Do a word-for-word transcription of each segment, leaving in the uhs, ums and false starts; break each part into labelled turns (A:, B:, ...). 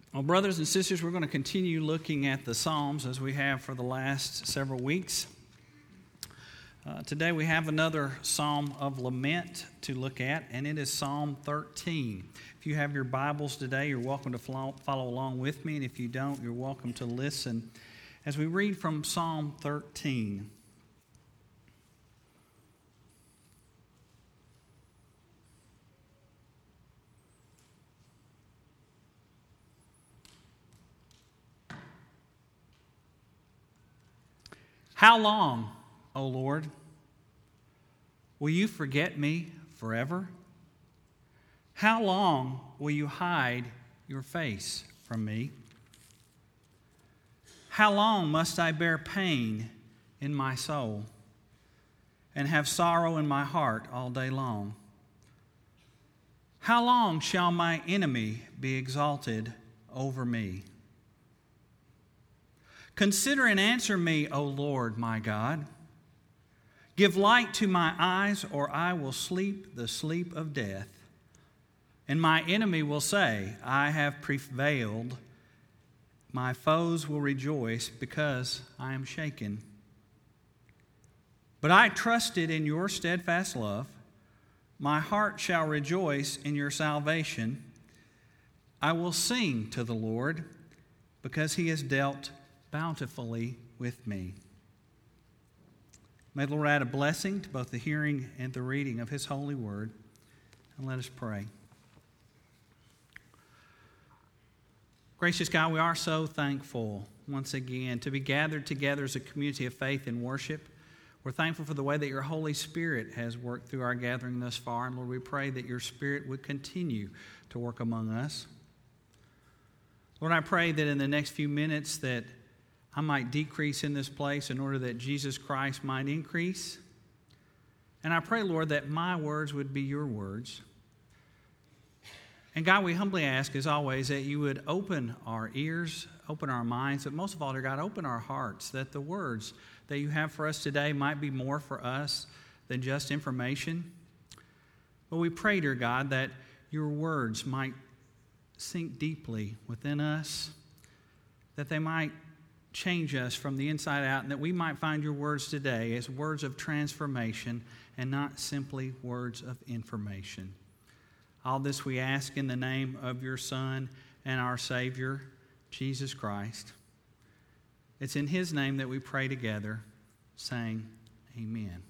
A: Well, brothers and sisters, we're going to continue looking at the Psalms as we have for the last several weeks. Uh, today we have another Psalm of Lament to look at, and it is Psalm thirteen. If you have your Bibles today, you're welcome to follow, follow along with me, and if you don't, you're welcome to listen as we read from Psalm thirteen. How long, O Lord, will you forget me forever? How long will you hide your face from me? How long must I bear pain in my soul and have sorrow in my heart all day long? How long shall my enemy be exalted over me? Consider and answer me, O Lord, my God. Give light to my eyes, or I will sleep the sleep of death. And my enemy will say, I have prevailed. My foes will rejoice because I am shaken. But I trusted in your steadfast love. My heart shall rejoice in your salvation. I will sing to the Lord because he has dealt bountifully with me. May the Lord add a blessing to both the hearing and the reading of his holy word. And let us pray. Gracious God, we are so thankful once again to be gathered together as a community of faith and worship. We're thankful for the way that your Holy Spirit has worked through our gathering thus far. And Lord, we pray that your Spirit would continue to work among us. Lord, I pray that in the next few minutes that I might decrease in this place in order that Jesus Christ might increase. And I pray, Lord, that my words would be your words. And God, we humbly ask, as always, that you would open our ears, open our minds, but most of all, dear God, open our hearts, that the words that you have for us today might be more for us than just information. But we pray, dear God, that your words might sink deeply within us, that they might change us from the inside out, and that we might find your words today as words of transformation and not simply words of information. All this we ask in the name of your Son and our Savior, Jesus Christ. It's in his name that we pray together, saying, Amen.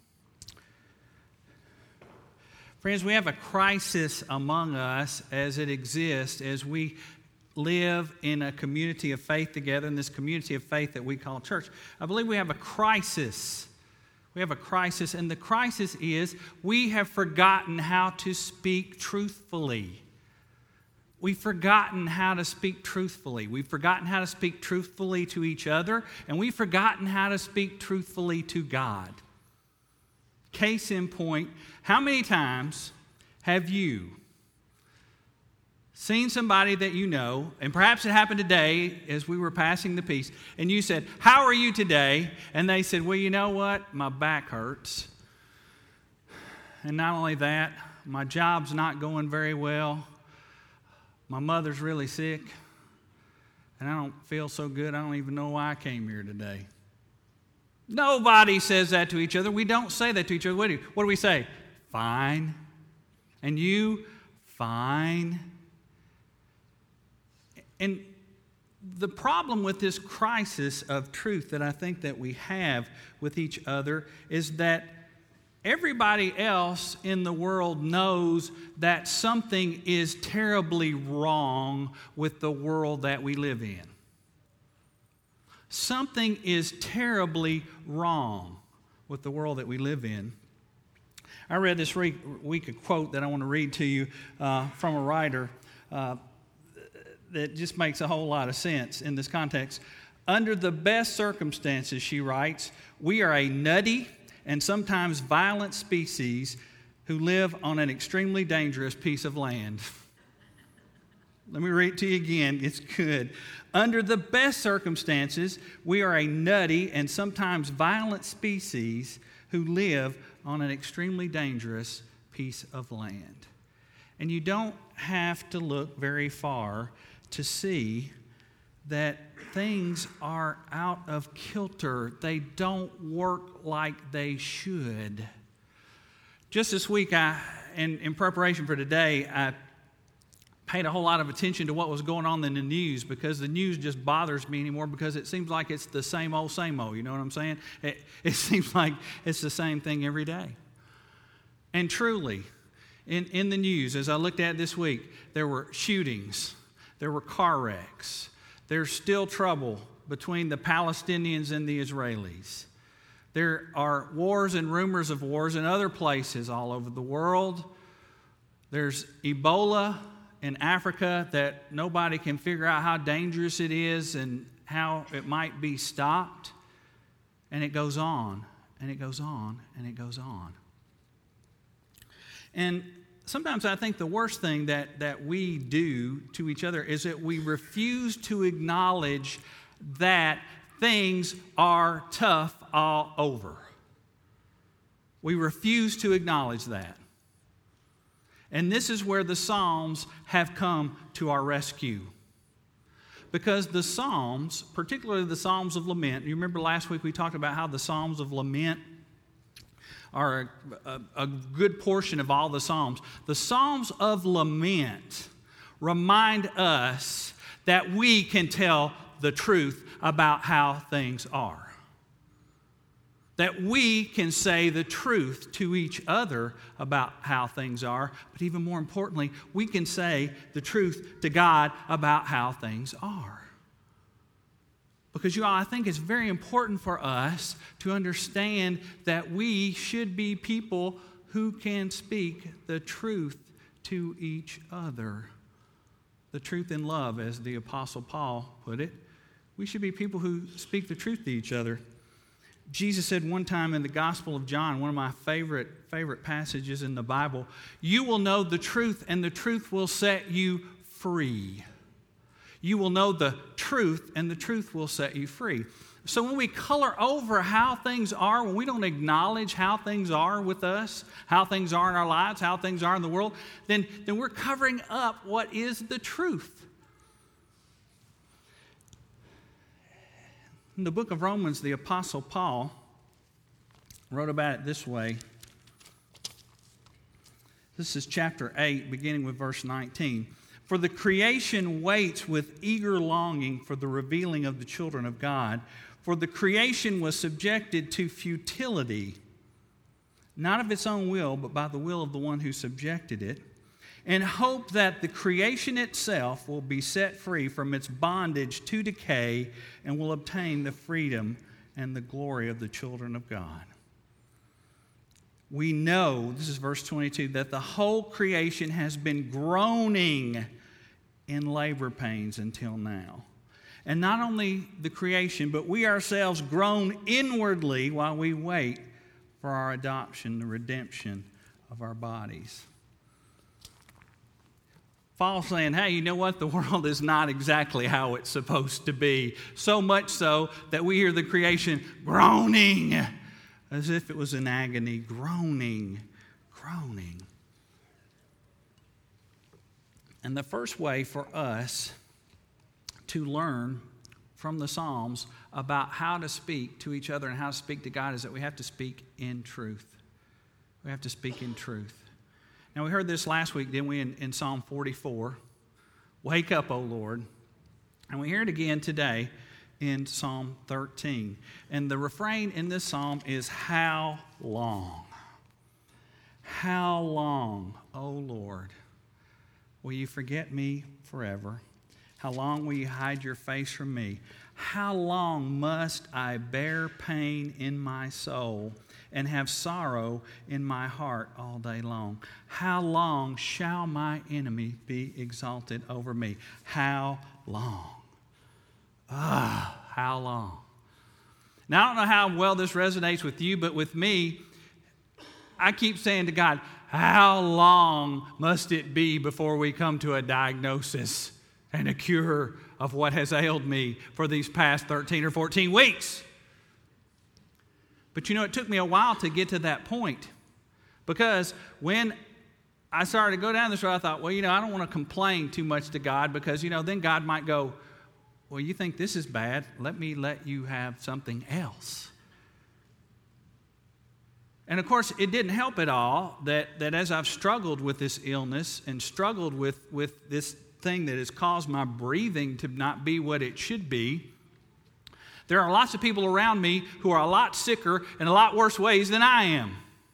A: Friends, we have a crisis among us as it exists, as we live in a community of faith together, in this community of faith that we call church. I believe we have a crisis. We have a crisis, and the crisis is we have forgotten how to speak truthfully. We've forgotten how to speak truthfully. We've forgotten how to speak truthfully to each other, and we've forgotten how to speak truthfully to God. Case in point, how many times have you seen somebody that you know, and perhaps it happened today as we were passing the peace, and you said, how are you today? And they said, well, you know what? My back hurts. And not only that, my job's not going very well. My mother's really sick, and I don't feel so good. I don't even know why I came here today. Nobody says that to each other. We don't say that to each other. What do, you, what do we say? Fine. And you? Fine. And the problem with this crisis of truth that I think that we have with each other is that everybody else in the world knows that something is terribly wrong with the world that we live in. Something is terribly wrong with the world that we live in. I read this week, week a quote that I want to read to you uh, from a writer uh, that just makes a whole lot of sense in this context. Under the best circumstances, she writes, we are a nutty and sometimes violent species who live on an extremely dangerous piece of land. Let me read it to you again. It's good. Under the best circumstances, we are a nutty and sometimes violent species who live on an extremely dangerous piece of land. And you don't have to look very far to see that things are out of kilter. They don't work like they should. Just this week, I, in, in preparation for today, I paid a whole lot of attention to what was going on in the news, because the news just bothers me anymore, because it seems like it's the same old, same old. You know what I'm saying? It, it seems like it's the same thing every day. And truly, in, in the news, as I looked at this week, there were shootings, there were car wrecks, there's still trouble between the Palestinians and the Israelis. There are wars and rumors of wars in other places all over the world. There's Ebola in Africa that nobody can figure out how dangerous it is and how it might be stopped. And it goes on, and it goes on, and it goes on. And sometimes I think the worst thing that, that we do to each other is that we refuse to acknowledge that things are tough all over. We refuse to acknowledge that. And this is where the Psalms have come to our rescue. Because the Psalms, particularly the Psalms of Lament, you remember last week we talked about how the Psalms of Lament are a, a, a good portion of all the Psalms. The Psalms of Lament remind us that we can tell the truth about how things are. That we can say the truth to each other about how things are, but even more importantly, we can say the truth to God about how things are. Because, you all, I think it's very important for us to understand that we should be people who can speak the truth to each other. The truth in love, as the Apostle Paul put it. We should be people who speak the truth to each other. Jesus said one time in the Gospel of John, one of my favorite, favorite passages in the Bible, "You will know the truth, and the truth will set you free." You will know the truth, and the truth will set you free. So when we color over how things are, when we don't acknowledge how things are with us, how things are in our lives, how things are in the world, then, then we're covering up what is the truth. In the book of Romans, the Apostle Paul wrote about it this way. This is chapter eight, beginning with verse nineteen. "For the creation waits with eager longing for the revealing of the children of God. For the creation was subjected to futility, not of its own will, but by the will of the one who subjected it, in hope that the creation itself will be set free from its bondage to decay and will obtain the freedom and the glory of the children of God. We know," this is verse twenty-two, "that the whole creation has been groaning in labor pains until now." And not only the creation, but we ourselves groan inwardly while we wait for our adoption, the redemption of our bodies. Paul's saying, hey, you know what? The world is not exactly how it's supposed to be. So much so that we hear the creation groaning as if it was in agony, groaning, groaning. And the first way for us to learn from the Psalms about how to speak to each other and how to speak to God is that we have to speak in truth. We have to speak in truth. Now, we heard this last week, didn't we, in, in Psalm forty-four. Wake up, O Lord. And we hear it again today in Psalm thirteen. And the refrain in this psalm is, how long? How long, O Lord, will you forget me forever? How long will you hide your face from me? How long must I bear pain in my soul and have sorrow in my heart all day long? How long shall my enemy be exalted over me? How long? Ah, how long? Now, I don't know how well this resonates with you, but with me, I keep saying to God, how long must it be before we come to a diagnosis and a cure of what has ailed me for these past thirteen or fourteen weeks? But you know, it took me a while to get to that point, because when I started to go down this road. I thought, well, you know, I don't want to complain too much to God because, you know, then God might go, well, you think this is bad? Let me let you have something else. And, of course, it didn't help at all that, that as I've struggled with this illness and struggled with, with this thing that has caused my breathing to not be what it should be, there are lots of people around me who are a lot sicker in a lot worse ways than I am.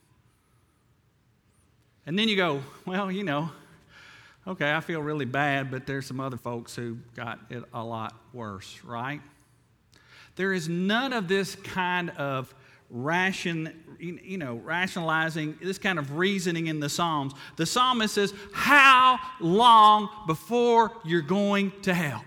A: And then you go, well, you know, okay, I feel really bad, but there's some other folks who got it a lot worse, right? There is none of this kind of ration, you know, rationalizing, this kind of reasoning in the Psalms. The psalmist says, how long before you're going to help?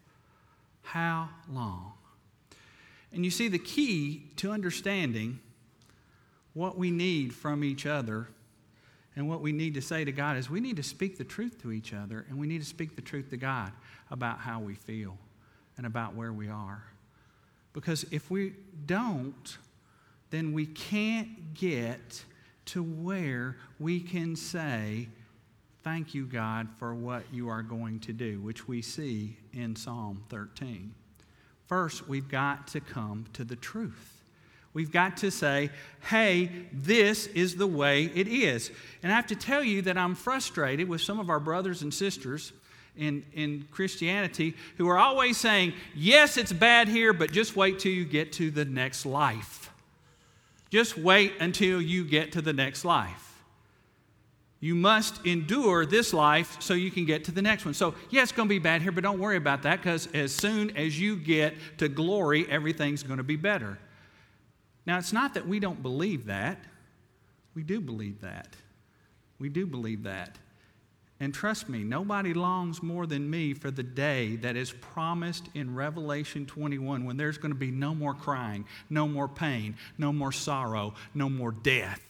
A: How long? And you see, the key to understanding what we need from each other and what we need to say to God is we need to speak the truth to each other, and we need to speak the truth to God about how we feel and about where we are. Because if we don't, then we can't get to where we can say, thank you, God, for what you are going to do, which we see in Psalm thirteen. First, we've got to come to the truth. We've got to say, hey, this is the way it is. And I have to tell you that I'm frustrated with some of our brothers and sisters in, in Christianity who are always saying, yes, it's bad here, but just wait till you get to the next life. Just wait until you get to the next life. You must endure this life so you can get to the next one. So, yeah, it's going to be bad here, but don't worry about that, because as soon as you get to glory, everything's going to be better. Now, it's not that we don't believe that. We do believe that. We do believe that. And trust me, nobody longs more than me for the day that is promised in Revelation twenty-one, when there's going to be no more crying, no more pain, no more sorrow, no more death.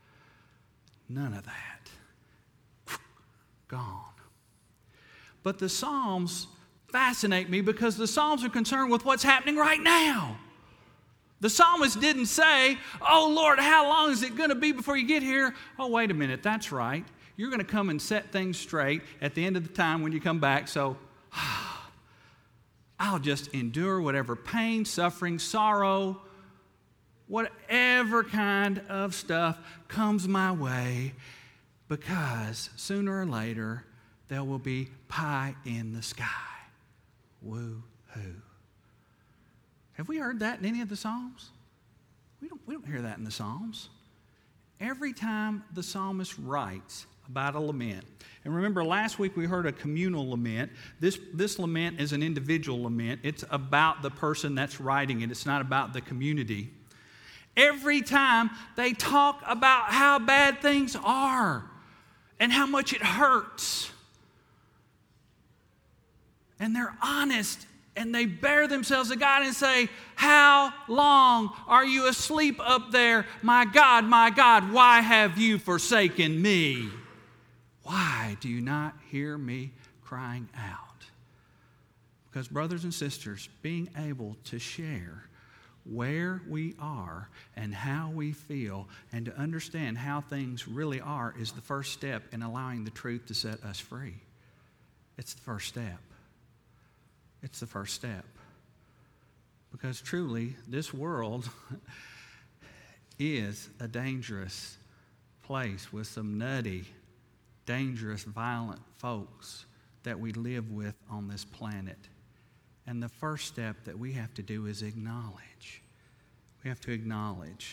A: None of that. Gone. But the Psalms fascinate me because the Psalms are concerned with what's happening right now. The psalmist didn't say, oh, Lord, how long is it going to be before you get here? Oh, wait a minute, that's right. You're going to come and set things straight at the end of the time when you come back, so I'll just endure whatever pain, suffering, sorrow, whatever kind of stuff comes my way, because sooner or later there will be pie in the sky. Woo-hoo. Have we heard that in any of the Psalms? We don't, we don't hear that in the Psalms. Every time the psalmist writes about a lament, and remember last week we heard a communal lament. This, this lament is an individual lament. It's about the person that's writing it. It's not about the community. Every time they talk about how bad things are and how much it hurts. And they're honest. And they bear themselves to God and say, how long are you asleep up there? My God, my God, why have you forsaken me? Why do you not hear me crying out? Because, brothers and sisters, being able to share where we are and how we feel and to understand how things really are is the first step in allowing the truth to set us free. It's the first step. It's the first step. Because truly, this world is a dangerous place with some nutty, dangerous, violent folks that we live with on this planet. And the first step that we have to do is acknowledge. We have to acknowledge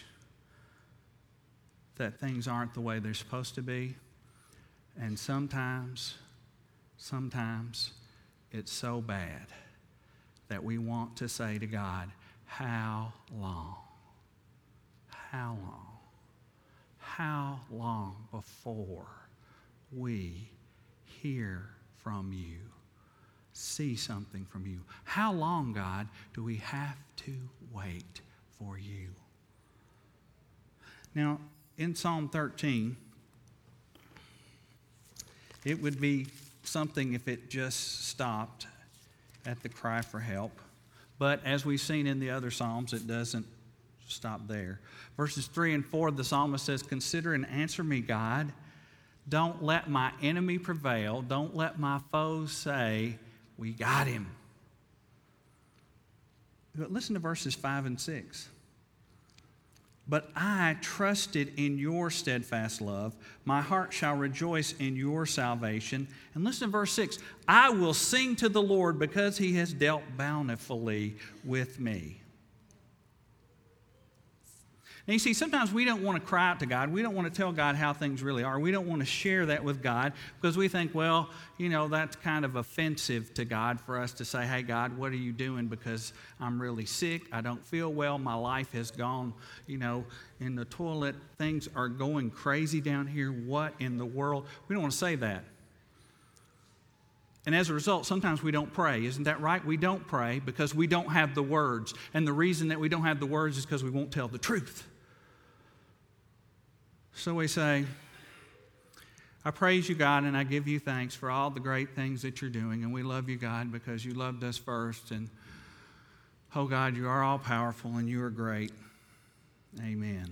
A: that things aren't the way they're supposed to be. And sometimes, sometimes, it's so bad that we want to say to God, how long? How long? How long before we hear from you, see something from you? How long, God, do we have to wait for you? Now, in Psalm thirteen, it would be something if it just stopped at the cry for help. But as we've seen in the other Psalms, it doesn't stop there. Verses three and four, the psalmist says, consider and answer me, God. Don't let my enemy prevail. Don't let my foes say, we got him. But listen to verses five and six. But I trusted in your steadfast love. My heart shall rejoice in your salvation. And listen to verse six. I will sing to the Lord because he has dealt bountifully with me. Now, you see, sometimes we don't want to cry out to God. We don't want to tell God how things really are. We don't want to share that with God because we think, well, you know, that's kind of offensive to God for us to say, hey, God, what are you doing? Because I'm really sick. I don't feel well. My life has gone, you know, in the toilet. Things are going crazy down here. What in the world? We don't want to say that. And as a result, sometimes we don't pray. Isn't that right? We don't pray because we don't have the words. And the reason that we don't have the words is because we won't tell the truth. So we say, I praise you, God, and I give you thanks for all the great things that you're doing. And we love you, God, because you loved us first. And, oh, God, you are all powerful and you are great. Amen.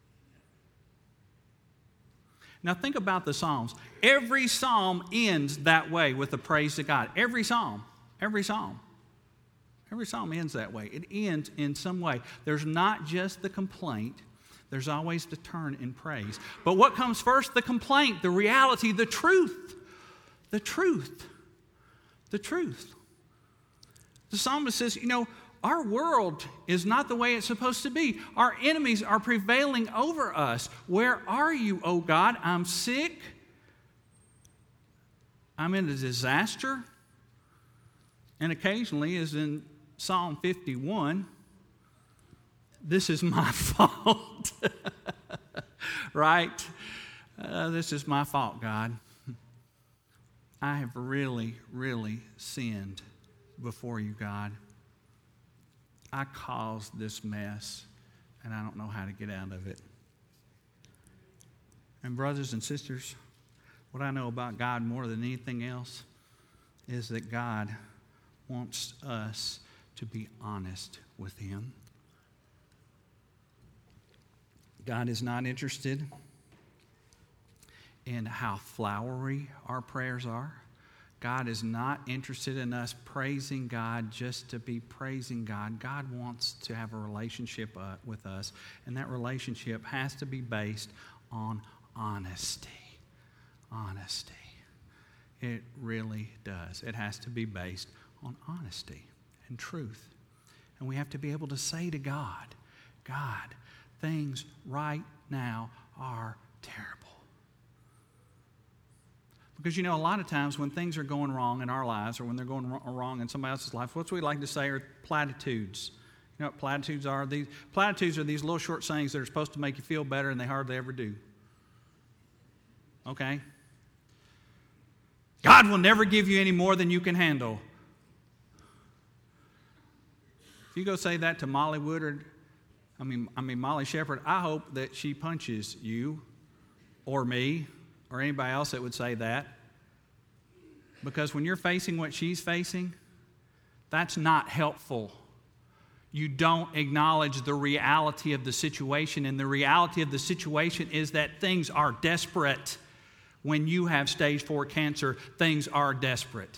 A: Now think about the Psalms. Every psalm ends that way with a praise to God. Every psalm. Every psalm. Every psalm ends that way. It ends in some way. There's not just the complaint. There's always the turn in praise. But what comes first? The complaint, the reality, the truth. The truth. The truth. The psalmist says, you know, our world is not the way it's supposed to be. Our enemies are prevailing over us. Where are you, oh God? I'm sick. I'm in a disaster. And occasionally, as in Psalm fifty-one, this is my fault. Right? Uh, this is my fault, God. I have really, really sinned before you, God. I caused this mess, and I don't know how to get out of it. And brothers and sisters, what I know about God more than anything else is that God wants us to be honest with him. God is not interested in how flowery our prayers are. God is not interested in us praising God just to be praising God. God wants to have a relationship uh, with us, and that relationship has to be based on honesty. Honesty. It really does. It has to be based on honesty and truth. And we have to be able to say to God, God, things right now are terrible. Because, you know, a lot of times when things are going wrong in our lives or when they're going wrong in somebody else's life, what we like to say are platitudes. You know what platitudes are? These platitudes are these little short sayings that are supposed to make you feel better, and they hardly ever do. Okay? God will never give you any more than you can handle. If you go say that to Molly Woodard, I mean, I mean Molly Shepherd, I hope that she punches you or me or anybody else that would say that. Because when you're facing what she's facing, that's not helpful. You don't acknowledge the reality of the situation, and the reality of the situation is that things are desperate. When you have stage four cancer, things are desperate.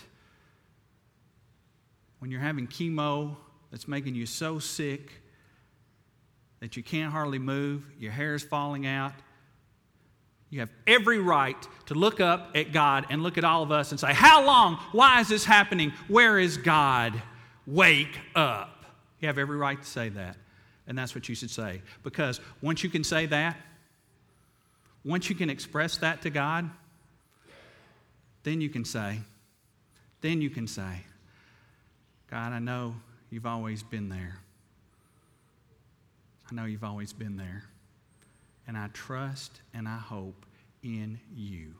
A: When you're having chemo that's making you so sick that you can't hardly move, your hair is falling out, you have every right to look up at God and look at all of us and say, how long? Why is this happening? Where is God? Wake up. You have every right to say that. And that's what you should say. Because once you can say that, once you can express that to God, then you can say, then you can say, God, I know you've always been there. I know you've always been there. And I trust and I hope in you.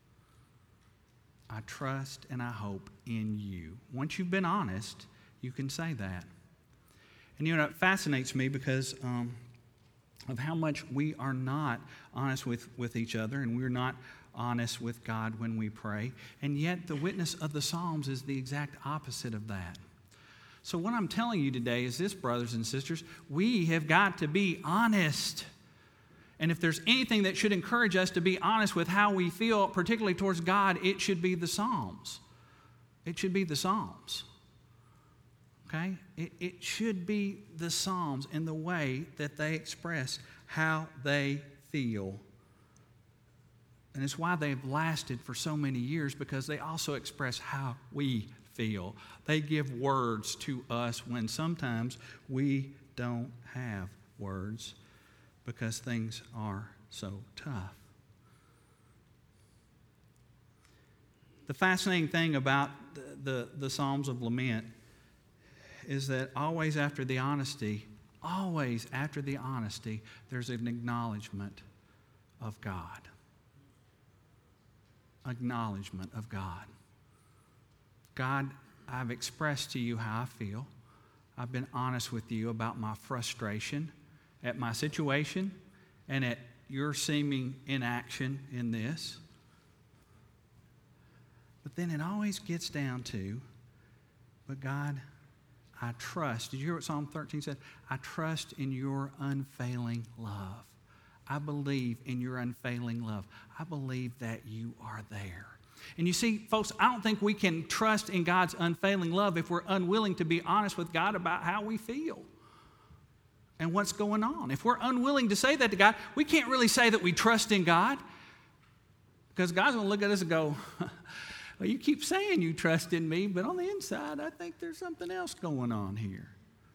A: I trust and I hope in you. Once you've been honest, you can say that. And you know, it fascinates me because um, of how much we are not honest with, with each other, and we're not honest with God when we pray. And yet the witness of the Psalms is the exact opposite of that. So what I'm telling you today is this, brothers and sisters, we have got to be honest. And if there's anything that should encourage us to be honest with how we feel, particularly towards God, it should be the Psalms. It should be the Psalms. Okay? It, it should be the Psalms in the way that they express how they feel. And it's why they've lasted for so many years, because they also express how we feel. They give words to us when sometimes we don't have words because things are so tough. The fascinating thing about the, the, the Psalms of Lament is that always after the honesty, always after the honesty, there's an acknowledgement of God. Acknowledgement of God. God, I've expressed to you how I feel. I've been honest with you about my frustration at my situation and at your seeming inaction in this. But then it always gets down to, but God, I trust. Did you hear what Psalm thirteen said? I trust in your unfailing love. I believe in your unfailing love. I believe that you are there. And you see, folks, I don't think we can trust in God's unfailing love if we're unwilling to be honest with God about how we feel and what's going on. If we're unwilling to say that to God, we can't really say that we trust in God, because God's going to look at us and go, well, you keep saying you trust in me, but on the inside, I think there's something else going on here.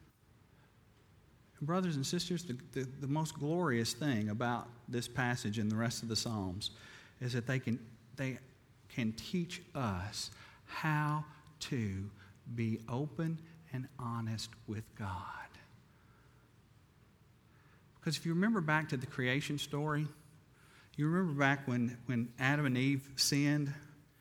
A: And brothers and sisters, the, the, the most glorious thing about this passage and the rest of the Psalms is that they can, they can teach us how to be open and honest with God. Because if you remember back to the creation story, you remember back when, when Adam and Eve sinned,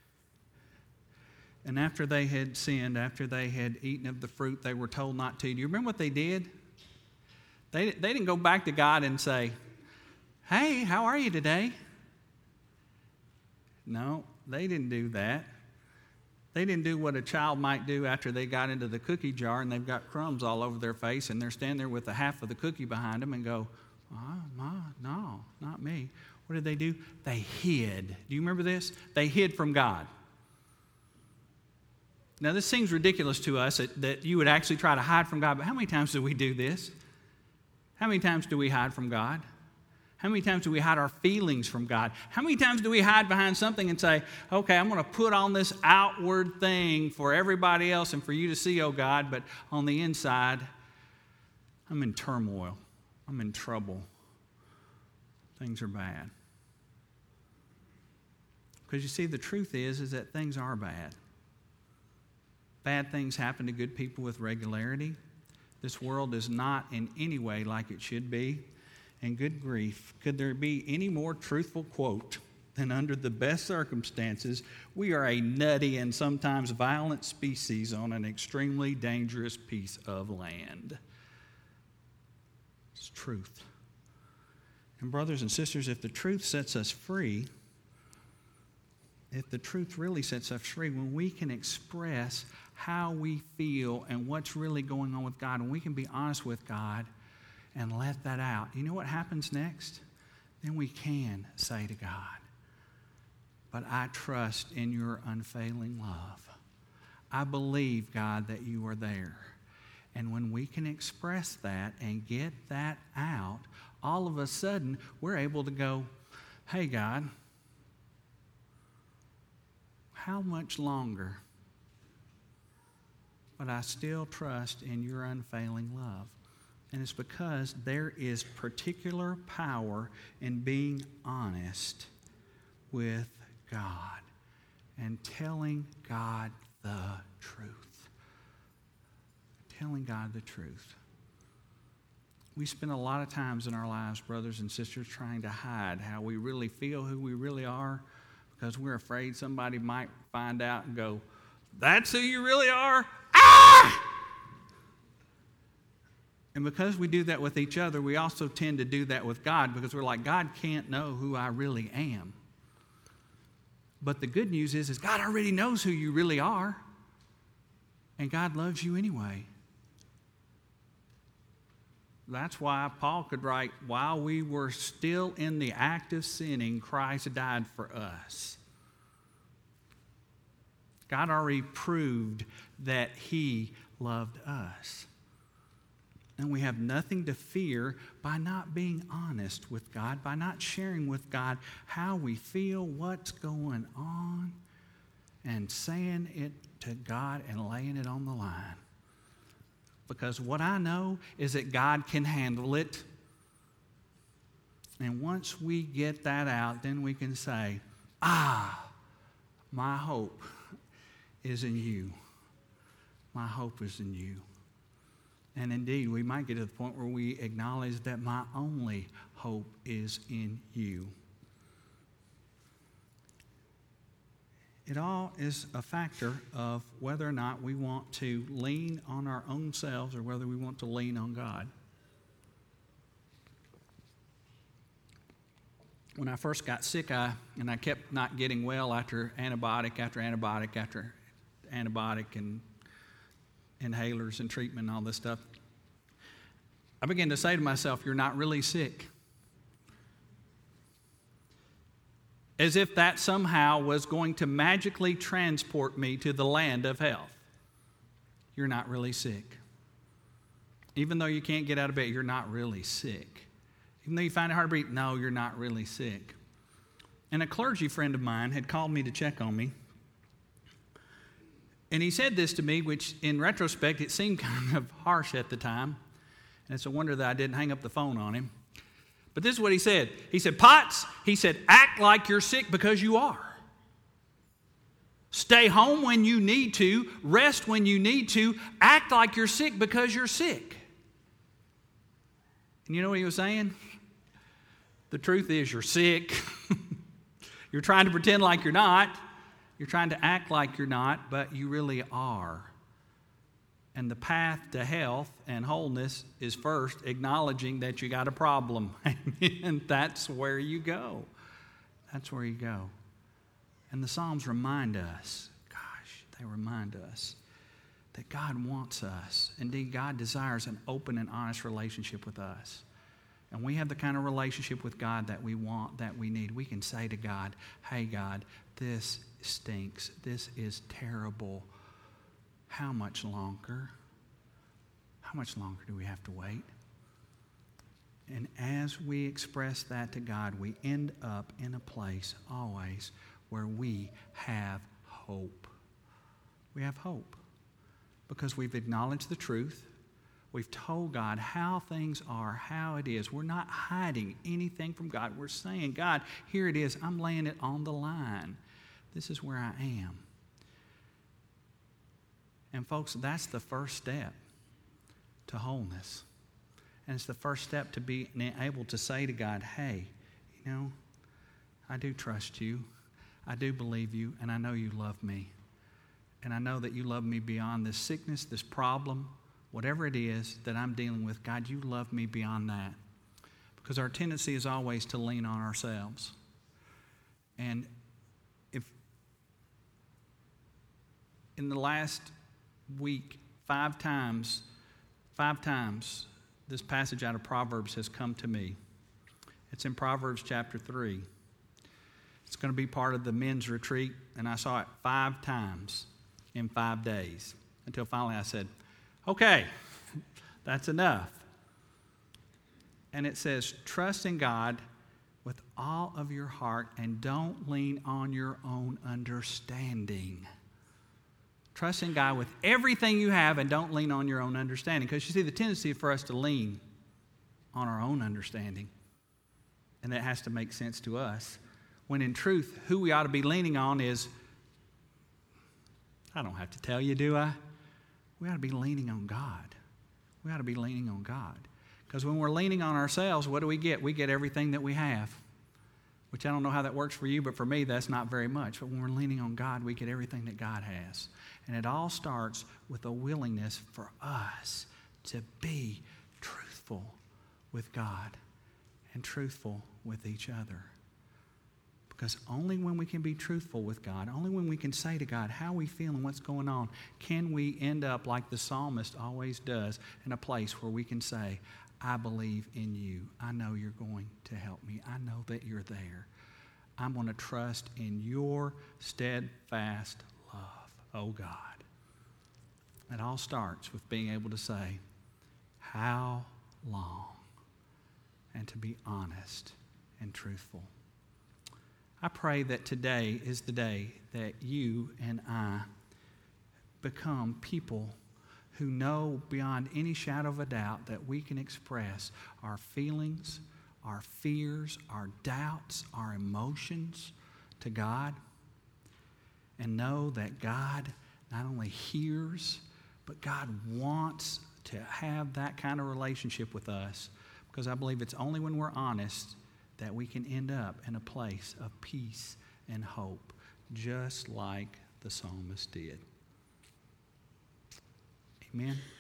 A: and after they had sinned, after they had eaten of the fruit they were told not to, do you remember what they did? They, they didn't go back to God and say, hey, how are you today? No, they didn't do that. They didn't do what a child might do after they got into the cookie jar and they've got crumbs all over their face and they're standing there with the half of the cookie behind them and go, oh, no, no, not me. What did they do? They hid. Do you remember this? They hid from God. Now, this seems ridiculous to us that, that you would actually try to hide from God, but how many times do we do this? How many times do we hide from God? How many times do we hide our feelings from God? How many times do we hide behind something and say, okay, I'm going to put on this outward thing for everybody else and for you to see, oh God, but on the inside, I'm in turmoil. I'm in trouble. Things are bad. Because you see, the truth is, is that things are bad. Bad things happen to good people with regularity. This world is not in any way like it should be. And good grief, could there be any more truthful quote than under the best circumstances, we are a nutty and sometimes violent species on an extremely dangerous piece of land. It's truth. And brothers and sisters, if the truth sets us free, if the truth really sets us free, when we can express how we feel and what's really going on with God, and we can be honest with God and let that out, you know what happens next? Then we can say to God, but I trust in your unfailing love. I believe, God, that you are there. And when we can express that and get that out, all of a sudden we're able to go, hey, God, how much longer? But I still trust in your unfailing love. And it's because there is particular power in being honest with God and telling God the truth. Telling God the truth. We spend a lot of times in our lives, brothers and sisters, trying to hide how we really feel, who we really are, because we're afraid somebody might find out and go, that's who you really are? Ah! And because we do that with each other, we also tend to do that with God, because we're like, God can't know who I really am. But the good news is, is God already knows who you really are. And God loves you anyway. That's why Paul could write, while we were still in the act of sinning, Christ died for us. God already proved that he loved us. And we have nothing to fear by not being honest with God, by not sharing with God how we feel, what's going on, and saying it to God and laying it on the line. Because what I know is that God can handle it. And once we get that out, then we can say, ah, my hope is in you. My hope is in you. And indeed, we might get to the point where we acknowledge that my only hope is in you. It all is a factor of whether or not we want to lean on our own selves or whether we want to lean on God. When I first got sick, I and I kept not getting well after antibiotic after antibiotic after antibiotic and inhalers and treatment and all this stuff, I began to say to myself, you're not really sick. As if that somehow was going to magically transport me to the land of health. You're not really sick. Even though you can't get out of bed, you're not really sick. Even though you find it hard to breathe, no, you're not really sick. And a clergy friend of mine had called me to check on me. And he said this to me, which in retrospect, it seemed kind of harsh at the time. And it's a wonder that I didn't hang up the phone on him. But this is what he said. He said, Potts, he said, act like you're sick because you are. Stay home when you need to. Rest when you need to. Act like you're sick because you're sick. And you know what he was saying? The truth is you're sick. You're trying to pretend like you're not. You're trying to act like you're not, but you really are. And the path to health and wholeness is first acknowledging that you got a problem. And that's where you go. That's where you go. And the Psalms remind us, gosh, they remind us that God wants us. Indeed, God desires an open and honest relationship with us. And we have the kind of relationship with God that we want, that we need. We can say to God, hey, God, this stinks. This is terrible. How much longer? How much longer do we have to wait? And as we express that to God, we end up in a place always where we have hope. We have hope because we've acknowledged the truth. We've told God how things are, how it is. We're not hiding anything from God. We're saying, God, here it is. I'm laying it on the line. This is where I am. And folks, that's the first step to wholeness. And it's the first step to be able to say to God, hey, you know, I do trust you. I do believe you, and I know you love me. And I know that you love me beyond this sickness, this problem, whatever it is that I'm dealing with. God, you love me beyond that. Because our tendency is always to lean on ourselves. And if in the last week, five times, five times, this passage out of Proverbs has come to me. It's in Proverbs chapter three. It's going to be part of the men's retreat, and I saw it five times in five days until finally I said, okay, that's enough. And it says, trust in God with all of your heart and don't lean on your own understanding. Trust in God with everything you have and don't lean on your own understanding. Because you see, the tendency for us to lean on our own understanding, and that has to make sense to us, when in truth, who we ought to be leaning on is, I don't have to tell you, do I? We ought to be leaning on God. We ought to be leaning on God. Because when we're leaning on ourselves, what do we get? We get everything that we have. Which I don't know how that works for you, but for me, that's not very much. But when we're leaning on God, we get everything that God has. And it all starts with a willingness for us to be truthful with God and truthful with each other. Because only when we can be truthful with God, only when we can say to God how we feel and what's going on, can we end up like the psalmist always does, in a place where we can say, I believe in you. I know you're going to help me. I know that you're there. I'm going to trust in your steadfast love, oh God. It all starts with being able to say, how long? And to be honest and truthful. I pray that today is the day that you and I become people who know beyond any shadow of a doubt that we can express our feelings, our fears, our doubts, our emotions to God, and know that God not only hears, but God wants to have that kind of relationship with us, because I believe it's only when we're honest that we can end up in a place of peace and hope, just like the psalmist did. Amen.